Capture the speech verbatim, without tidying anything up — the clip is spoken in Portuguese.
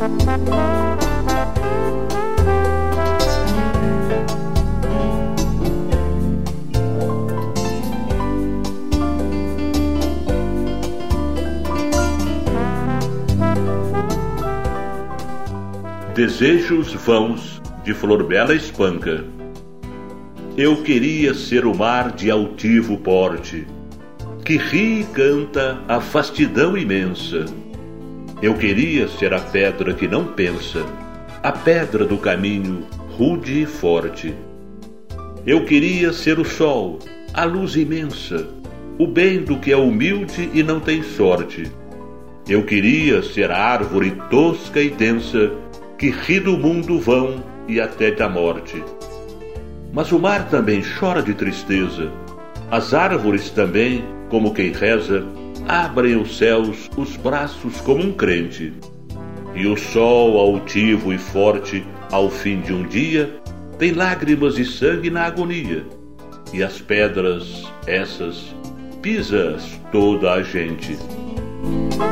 Desejos vãos, de Flor Bela Espanca. Eu queria ser o mar de altivo porte, que ri e canta a vastidão imensa. Eu queria ser a pedra que não pensa, a pedra do caminho, rude e forte. Eu queria ser o sol, a luz imensa, o bem do que é humilde e não tem sorte. Eu queria ser a árvore tosca e densa, que ri do mundo vão e até da morte. Mas o mar também chora de tristeza, as árvores também, como quem reza, abrem os céus os braços como um crente. E o sol altivo e forte, ao fim de um dia, tem lágrimas e sangue na agonia. E as pedras, essas, pisa-as toda a gente.